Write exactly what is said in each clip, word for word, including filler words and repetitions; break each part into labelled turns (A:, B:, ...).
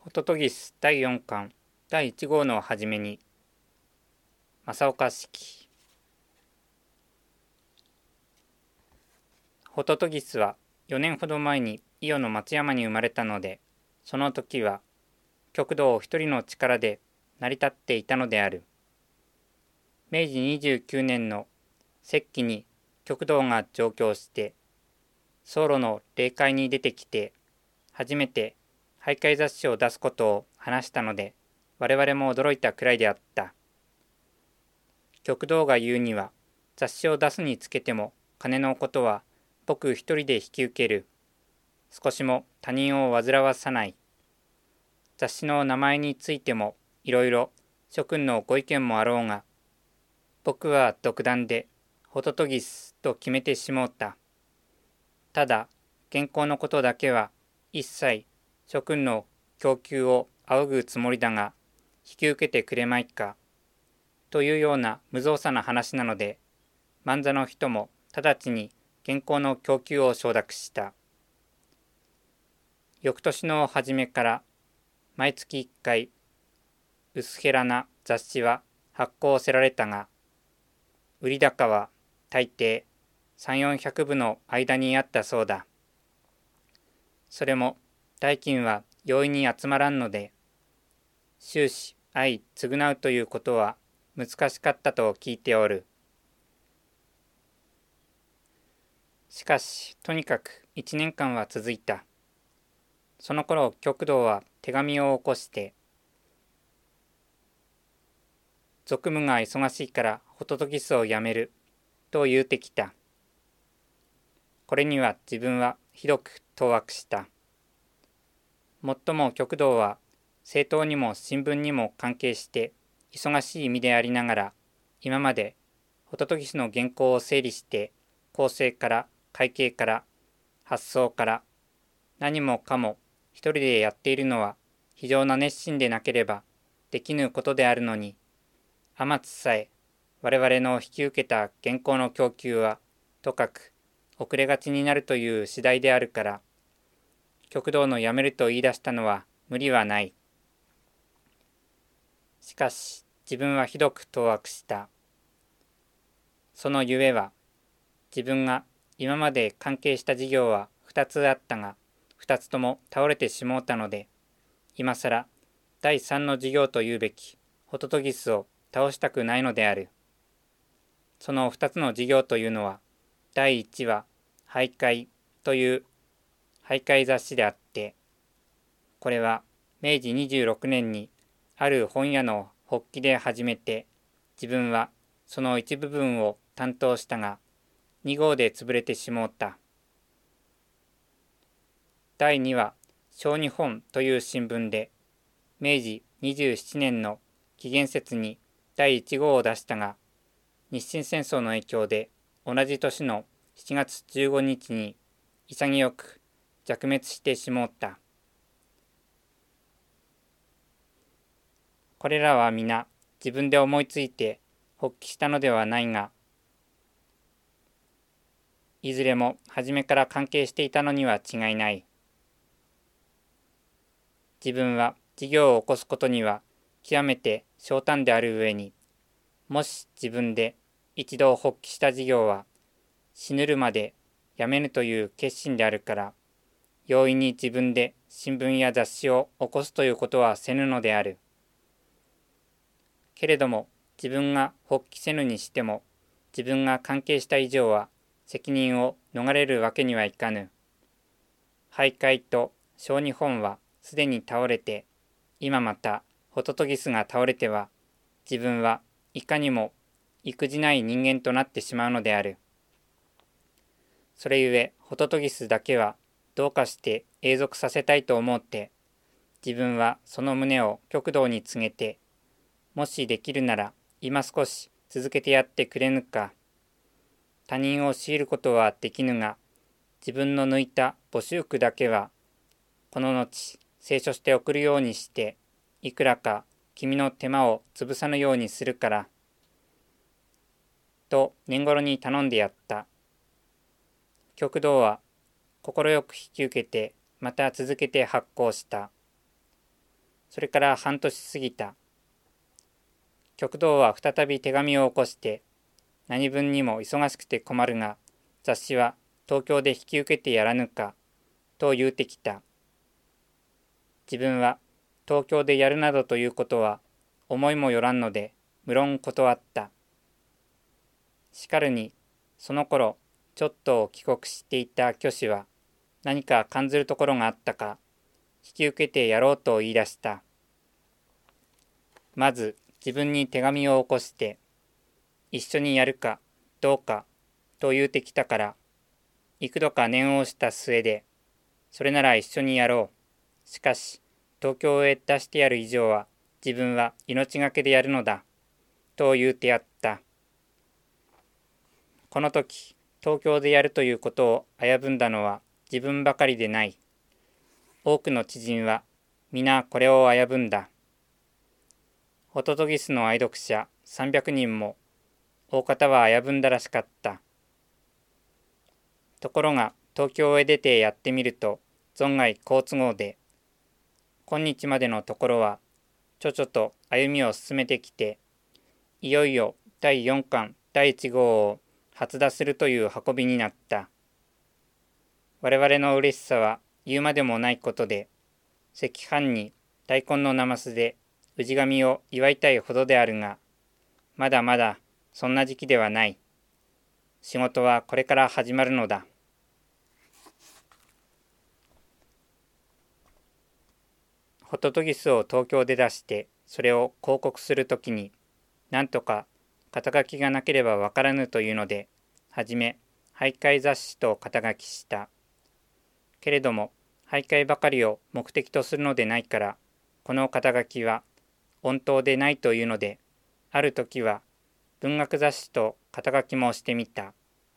A: ホトトギスだいよんかんだいいち号のはじめに、正岡式。ホトトギスはよねんほど前に伊予の松山に生まれたので、その時は極道一人の力で成り立っていたのである。めいじにじゅうきゅうねんの節気に極道が上京して、僧侶の霊界に出てきて、初めて俳諧雑誌を出すことを話したので、我々も驚いたくらいであった。極道が言うには、雑誌を出すにつけても金のことは僕一人で引き受ける。少しも他人を煩わさない。雑誌の名前についてもいろいろ諸君のご意見もあろうが、僕は独断でホトトギスと決めてしもうた。ただ、原稿のことだけは一切諸君の供給を仰ぐつもりだが、引き受けてくれまいか。というような無造作な話なので、万座の人も直ちに原稿の供給を承諾した。翌年の初めから毎月いっかい、薄減らな雑誌は発行せられたが、売高は大抵さん、よんひゃくぶの間にあったそうだ。それも代金は容易に集まらんので、終始相償うということは難しかったと聞いておる。しかし、とにかくいちねんかんは続いた。その頃、極道は手紙を起こして、俗務が忙しいからホトトギスをやめると言うてきた。これには自分はひどく当惑した。もっとも極道は政党にも新聞にも関係して忙しい身でありながら、今までホトトギスの原稿を整理して構成から会計から発送から何もかも一人でやっているのは非常な熱心でなければできぬことであるのに、天津さえ我々の引き受けた原稿の供給はとかく遅れがちになるという次第であるから、極道のやめると言い出したのは無理はない。しかし自分はひどく当惑した。そのゆえは、自分が今まで関係した事業はふたつあったが、ふたつとも倒れてしもうたので、今さらだいさんの事業というべきホトトギスを倒したくないのである。そのふたつの事業というのは、だいいちは俳諧という俳諧雑誌であって、これはめいじにじゅうろくねんにある本屋の発起で始めて、自分はその一部分を担当したが、に号で潰れてしもうた。だいには小日本という新聞で、めいじにじゅうななねんの紀元節にだいいち号を出したが、日清戦争の影響で同じ年のしちがつじゅうごにちに潔く弱滅してしもうた。これらは皆自分で思いついて発起したのではないが、いずれも初めから関係していたのには違いない。自分は事業を起こすことには極めて小胆である上に、もし自分で一度発起した事業は死ぬるまでやめぬという決心であるから、容易に自分で新聞や雑誌を起こすということはせぬのである。けれども自分が発起せぬにしても、自分が関係した以上は責任を逃れるわけにはいかぬ。俳諧と小日本はすでに倒れて、今またホトトギスが倒れては、自分はいかにも育児ない人間となってしまうのである。それゆえホトトギスだけはどうかして永続させたいと思って、自分はその旨を極道に告げて、もしできるなら今少し続けてやってくれぬか。他人を強いることはできぬが、自分の抜いた募集句だけはこの後清書して送るようにして、いくらか君の手間を潰さぬようにするから、と年頃に頼んでやった。極道は快く引き受けて、また続けて発行した。 それから半年過ぎた。極道は再び手紙を起こして、何分にも忙しくて困るが、雑誌は東京で引き受けてやらぬか、と言うてきた。自分は東京でやるなどということは思いもよらんので、無論断った。しかるに、その頃、ちょっと帰国していた虚子は、何か感ずるところがあったか、引き受けてやろうと言い出した。まず、自分に手紙を起こして、一緒にやるか、どうか、と言うてきたから、幾度か念をした末で、それなら一緒にやろう。しかし、東京へ出してやる以上は、自分は命がけでやるのだ、と言うてやった。この時、東京でやるということを危ぶんだのは自分ばかりでない。多くの知人は皆これを危ぶんだ。ホトトギスの愛読者さんびゃくにんも大方は危ぶんだらしかった。ところが東京へ出てやってみると存外好都合で、今日までのところはちょちょと歩みを進めてきて、いよいよだいよんかんだいいち号を発打するという運びになった。我々の嬉しさは言うまでもないことで、赤飯に大根のなますで氏神を祝いたいほどであるが、まだまだそんな時期ではない。仕事はこれから始まるのだ。ホトトギスを東京で出して、それを広告するときに、なんとか肩書きがなければわからぬというので、はじめ俳諧雑誌と肩書きした。けれども、俳諧ばかりを目的とするのでないから、この肩書きは穏当でないというので、ある時は文学雑誌と肩書きもしてみた。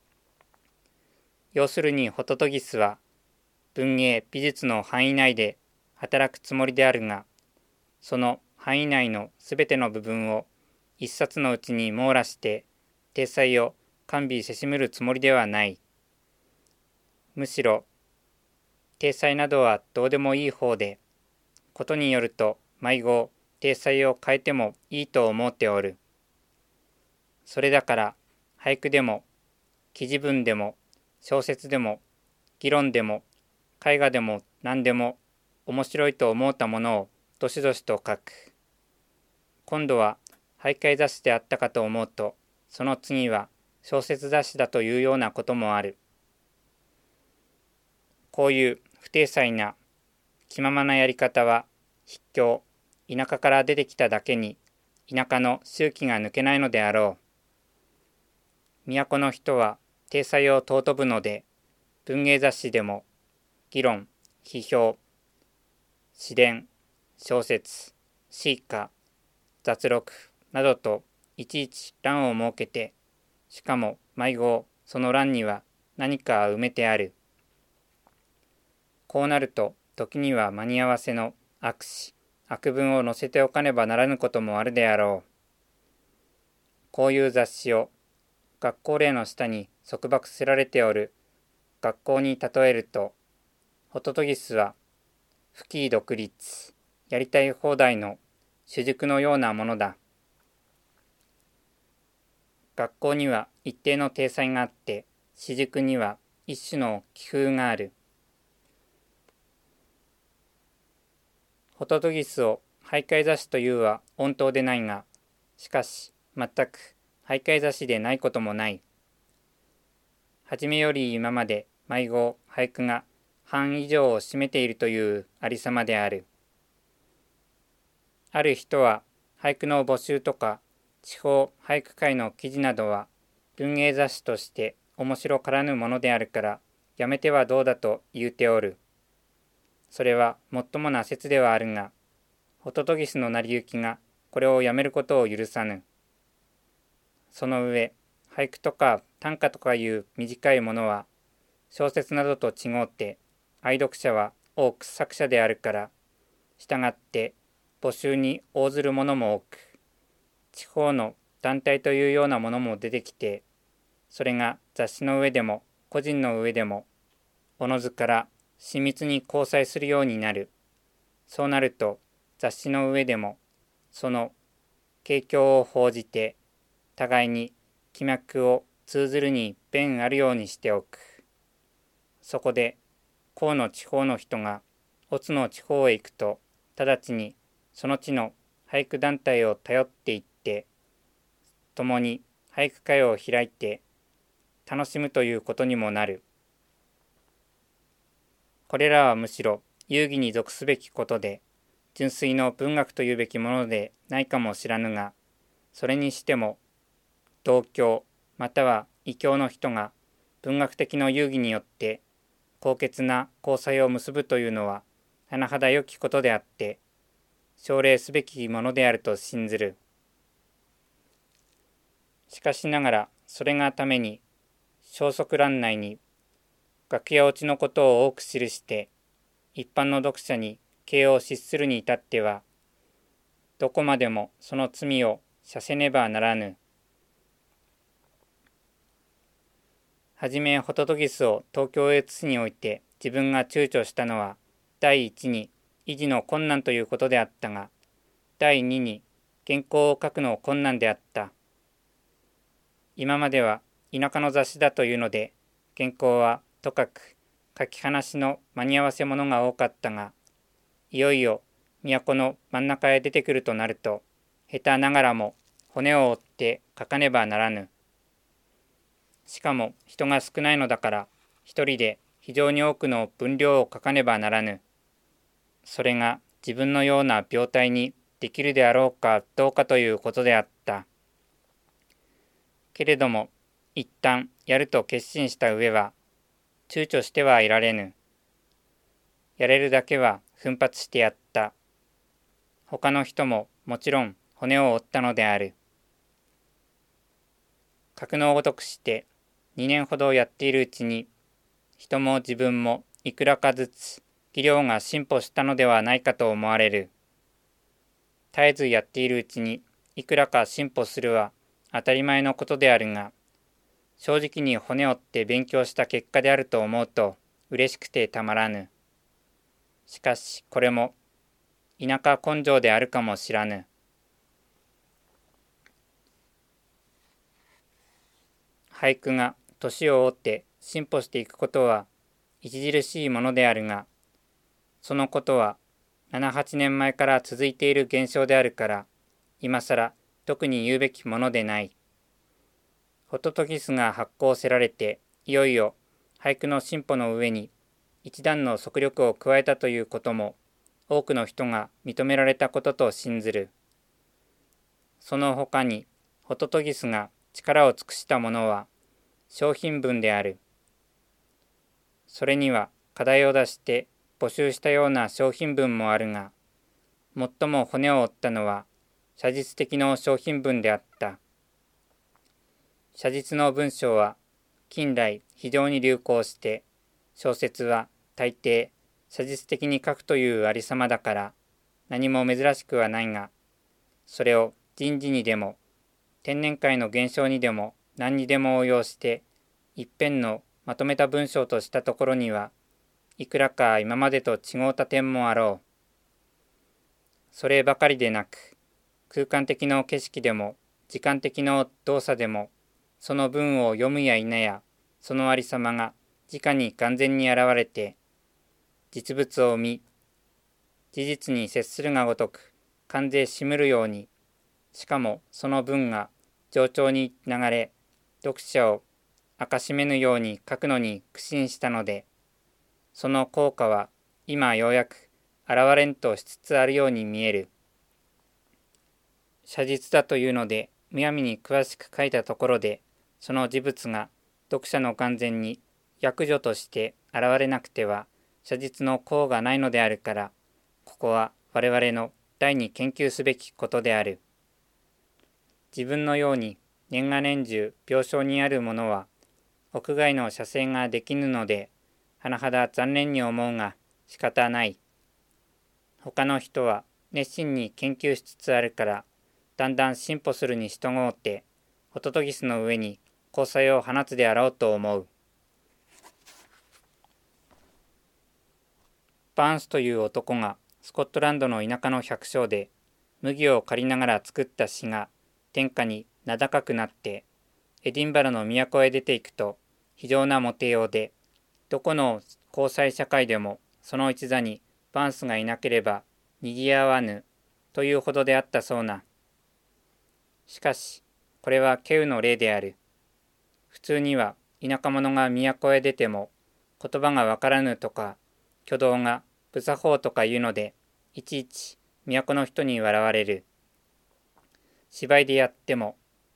A: 要するにホトトギスは文芸美術の範囲内で働くつもりであるが、その範囲内のすべての部分を一冊のうちに網羅して体裁を完備せしむるつもりではない。むしろ体裁などはどうでもいい方で、ことによると毎号体裁を変えてもいいと思っておる。それだから俳句でも記事文でも小説でも議論でも絵画でも何でも面白いと思ったものをどしどしと書く。今度は俳諧雑誌であったかと思うと、その次は小説雑誌だというようなこともある。こういう不体裁な気ままなやり方は筆境、田舎から出てきただけに田舎の周期が抜けないのであろう。都の人は体裁を尊ぶので、文芸雑誌でも議論、批評、詩伝、小説、詩歌、雑録などといちいち欄を設けて、しかも毎号その欄には何か埋めてある。こうなると時には間に合わせの悪詩、悪文を載せておかねばならぬこともあるであろう。こういう雑誌を学校例の下に束縛せられておる学校に例えると、ホトトギスは不羈独立、やりたい放題の主塾のようなものだ。学校には一定の体裁があって、私塾には一種の気風がある。ホトトギスを俳諧雑誌というは穏当でないが、しかし全く俳諧雑誌でないこともない。はじめより今まで毎号俳句が半以上を占めているというありさまである。ある人は俳句の募集とか地方俳句会の記事などは文芸雑誌として面白からぬものであるからやめてはどうだと言うておる。それはもっともな説ではあるが、ホトトギスの成り行きがこれをやめることを許さぬ。その上、俳句とか短歌とかいう短いものは小説などと違って愛読者は多く作者であるから、したがって募集に応ずるものも多く、地方の団体というようなものも出てきて、それが雑誌の上でも個人の上でもおのずから親密に交際するようになる。そうなると雑誌の上でもその景況を報じて互いに気脈を通ずるに便あるようにしておく。そこで甲の地方の人が乙の地方へ行くと直ちにその地の俳句団体を頼っていって共に俳句会を開いて楽しむということにもなる。これらはむしろ遊戯に属すべきことで純粋の文学というべきものでないかもしらぬが、それにしても同郷または異郷の人が文学的の遊戯によって高潔な交際を結ぶというのは甚だ良きことであって奨励すべきものであると信ずる。しかしながらそれがために消息欄内に楽屋落ちのことを多く記して一般の読者に形を失するに至ってはどこまでもその罪を赦せねばならぬ。はじめホトトギスを東京へ移すにおいて自分が躊躇したのは第一に維持の困難ということであったが、第二に原稿を書くの困難であった。今までは田舎の雑誌だというので原稿はとかく書き話の間に合わせものが多かったが、いよいよ都の真ん中へ出てくるとなると下手ながらも骨を折って書かねばならぬ。しかも人が少ないのだから一人で非常に多くの分量を書かねばならぬ。それが自分のような病態にできるであろうかどうかということであった。けれども一旦やると決心した上は躊躇してはいられぬ。やれるだけは奮発してやった。他の人ももちろん骨を折ったのである。格のごとくしてにねんほどやっているうちに人も自分もいくらかずつ技量が進歩したのではないかと思われる。絶えずやっているうちにいくらか進歩するは当たり前のことであるが、正直に骨折って勉強した結果であると思うと嬉しくてたまらぬ。しかしこれも田舎根性であるかもしらぬ。俳句が年を追って進歩していくことは著しいものであるが、そのことはななはちねんまえから続いている現象であるから今更特に言うべきものでない。ホトトギスが発行せられていよいよ俳句の進歩の上に一段の速力を加えたということも多くの人が認められたことと信ずる。その他にホトトギスが力を尽くしたものは商品文である。それには課題を出して募集したような商品文もあるが、最も骨を折ったのは写実的の商品文であった。写実の文章は近代非常に流行して、小説は大抵写実的に書くというありさまだから何も珍しくはないが、それを人事にでも天然界の現象にでも何にでも応用して一編のまとめた文章としたところにはいくらか今までと違うた点もあろう。そればかりでなく空間的な景色でも時間的な動作でもその文を読むや否やそのありさまが直に完全に現れて実物を見事実に接するがごとく感ぜしむるように、しかもその文が冗長に流れ読者を明かしめぬように書くのに苦心したので、その効果は今ようやく現れんとしつつあるように見える。写実だというのでむやみに詳しく書いたところでその事物が読者の眼前に役所として現れなくては写実の功がないのであるから、ここは我々の第に研究すべきことである。自分のように年が年中病床にあるものは屋外の写生ができぬので甚だ残念に思うが仕方ない。他の人は熱心に研究しつつあるからだんだん進歩するに従うてホトトギスの上に光彩を放つであろうと思う。バーンスという男がスコットランドの田舎の百姓で麦を借りながら作った詩が天下に名高くなってエディンバラの都へ出ていくと非常なモテようで、どこの交際社会でもその一座にバンスがいなければにぎわわぬというほどであったそうな。しかしこれは稀有の例である。普通には田舎者が都へ出ても言葉がわからぬとか挙動が不作法とか言うのでいちいち都の人に笑われる。芝居でやっても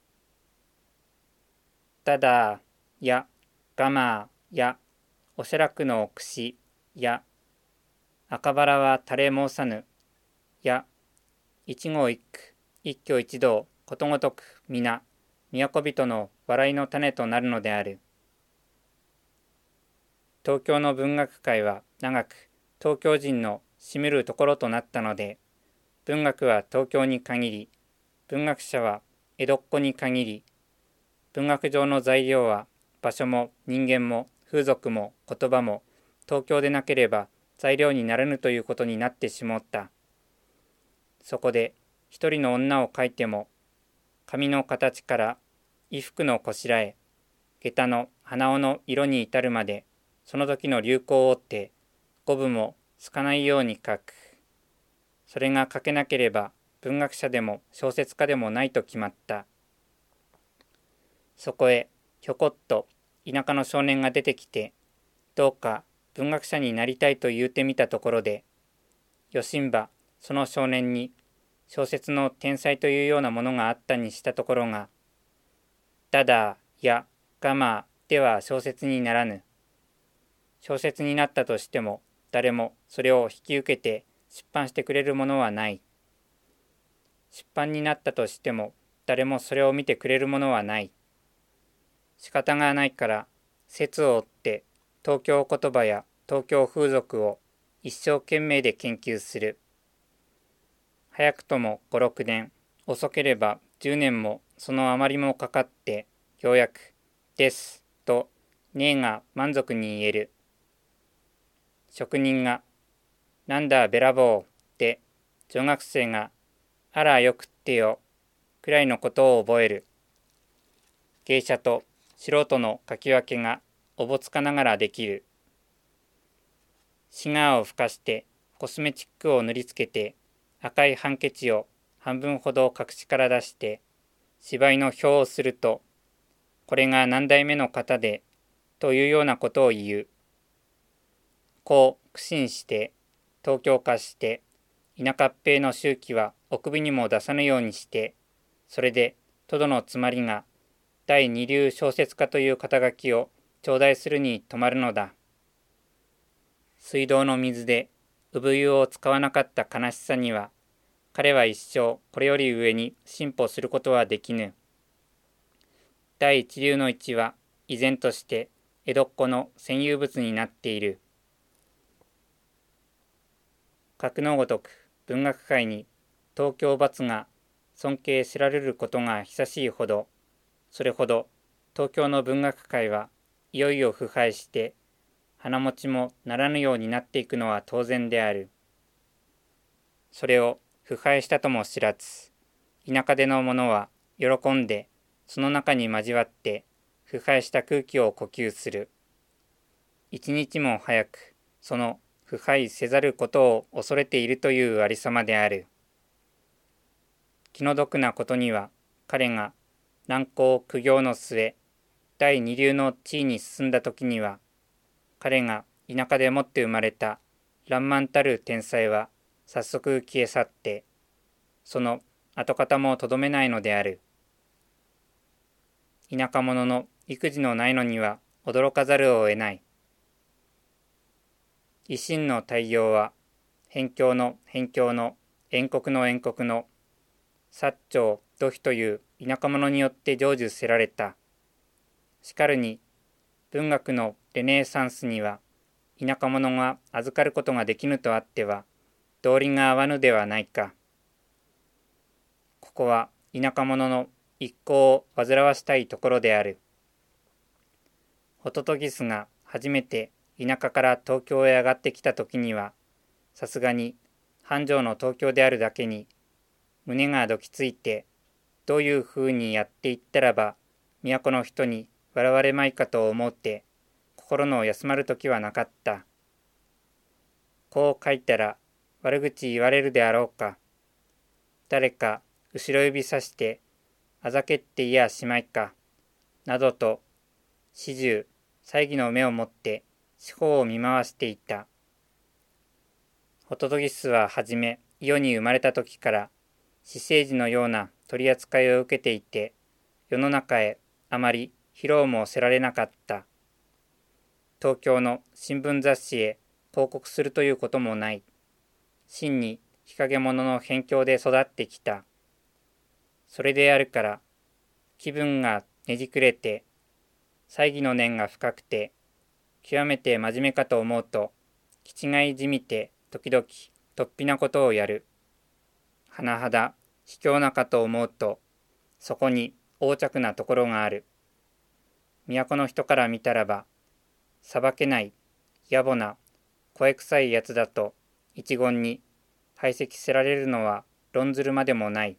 A: ただやガマーやおしゃらくの串や赤バラは垂れ申さぬや一語一句一挙一動ことごとく皆都人の笑いの種となるのである。東京の文学界は長く東京人の占めるところとなったので、文学は東京に限り、文学者は江戸っ子に限り、文学上の材料は場所も人間も風俗も言葉も東京でなければ材料にならぬということになってしまった。そこで一人の女を描いても、髪の形から衣服のこしらえ、下駄の鼻緒の色に至るまで、その時の流行を追って語尾もつかないように書く。それが書けなければ文学者でも小説家でもないと決まった。そこへひょこっと田舎の少年が出てきて、どうか文学者になりたいと言うてみたところで、よしんばその少年に小説の天才というようなものがあったにしたところが、ただやガマでは小説にならぬ。小説になったとしても誰もそれを引き受けて出版してくれるものはない。出版になったとしても誰もそれを見てくれるものはない。仕方がないから説を追って東京言葉や東京風俗を一生懸命で研究する。早くともご、ろくねん、遅ければじゅうねんもそのあまりもかかってようやくですとねえが満足に言える。職人がなんだべらぼうって女学生があらよくってよくらいのことを覚える。芸者と素人の書き分けがおぼつかながらできる。シガーをふかしてコスメチックを塗りつけて赤いハンケチを半分ほど隠しから出して芝居の表をすると、これが何代目の方でというようなことを言う。こう苦心して東京化して田舎っぺいの周期はお首にも出さぬようにして、それでとどのつまりが第二流小説家という肩書きを頂戴するに止まるのだ。水道の水で産湯を使わなかった悲しさには、彼は一生これより上に進歩することはできぬ。第一流の一は依然として江戸っ子の占有物になっている。格のごとく文学界に東京罰が尊敬知られることが久しいほど、それほど東京の文学界はいよいよ腐敗して鼻持ちもならぬようになっていくのは当然である。それを腐敗したとも知らず、田舎での者は喜んでその中に交わって腐敗した空気を呼吸する。一日も早くその腐敗せざることを恐れているというありさまである。気の毒なことには彼が難攻苦行の末、第二流の地位に進んだ時には、彼が田舎でもって生まれた爛漫たる天才は早速消え去って、その跡形もとどめないのである。田舎者の育児のないのには驚かざるを得ない。維新の大業は、辺境の辺境の遠国の遠国の薩長土肥という田舎者によって成就せられた。しかるに、文学のレネーサンスには、田舎者が預かることができぬとあっては、道理が合わぬではないか。ここは田舎者の一行を煩わしたいところである。ホトトギスが初めて田舎から東京へ上がってきた時には、さすがに繁盛の東京であるだけに、胸がどきついて、どういうふうにやっていったらば、都の人に笑われまいかと思って、心の休まる時はなかった。こう書いたら、悪口言われるであろうか。誰か後ろ指さして、あざけっていやしまいか。などと、始終、猜疑の目を持って、四方を見回していた。ホトトギスははじめ、世に生まれた時から、私生児のような取り扱いを受けていて、世の中へあまり披露もせられなかった。東京の新聞雑誌へ広告するということもない。真に日陰者の辺境で育ってきた。それであるから、気分がねじくれて、猜疑の念が深くて、極めて真面目かと思うと、気違いじみて時々突飛なことをやる。甚だ卑怯なかと思うと、そこに横着なところがある。都の人から見たらば、裁けない、野暮な、声臭いやつだと一言に排斥せられるのは論ずるまでもない。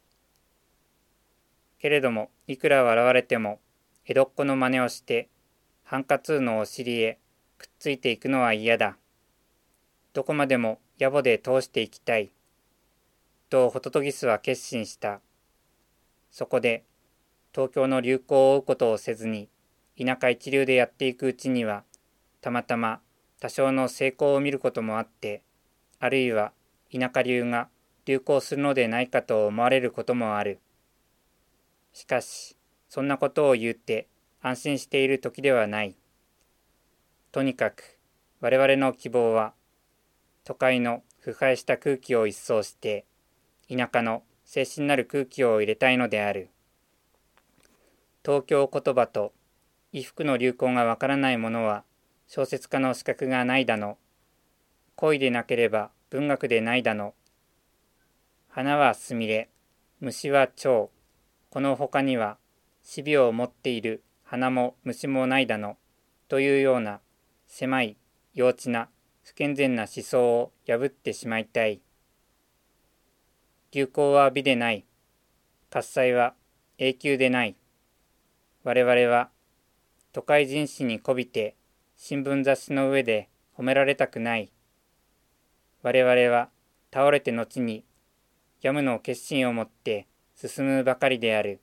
A: けれども、いくら笑われても、江戸っ子の真似をして、ハンカツーのお尻へくっついていくのは嫌だ。どこまでも野暮で通していきたい。とホトトギスは決心した。そこで、東京の流行を追うことをせずに、田舎一流でやっていくうちには、たまたま多少の成功を見ることもあって、あるいは田舎流が流行するのでないかと思われることもある。しかし、そんなことを言って安心している時ではない。とにかく、我々の希望は、都会の腐敗した空気を一掃して、田舎の清新なる空気を入れたいのである。東京言葉と衣服の流行がわからないものは小説家の資格がないだの。恋でなければ文学でないだの。花はすみれ、虫は蝶。この他には死病を持っている花も虫もないだの。というような狭い幼稚な不健全な思想を破ってしまいたい。流行は美でない。喝采は永久でない。我々は都会人士に媚びて新聞雑誌の上で褒められたくない。我々は倒れて後にやむの決心を持って進むばかりである。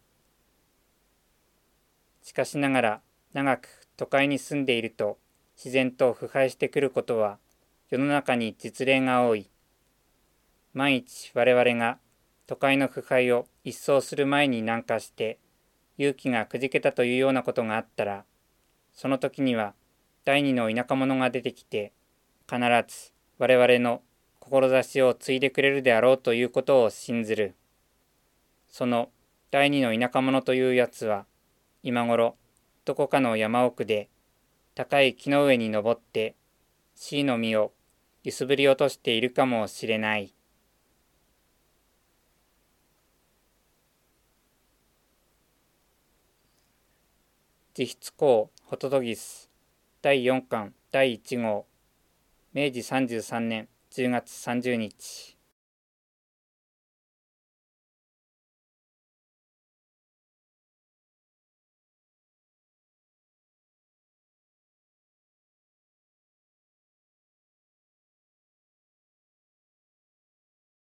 A: しかしながら長く都会に住んでいると自然と腐敗してくることは世の中に実例が多い。万一我々が都会の腐敗を一掃する前に南下して勇気がくじけたというようなことがあったら、その時には第二の田舎者が出てきて必ず我々の志を継いでくれるであろうということを信ずる。その第二の田舎者というやつは今頃どこかの山奥で高い木の上に登って椎の実を揺すぶり落としているかもしれない。自筆項ホトトギスだいよんかんだいいちごうめいじさんじゅうさんねんじゅうがつさんじゅうにち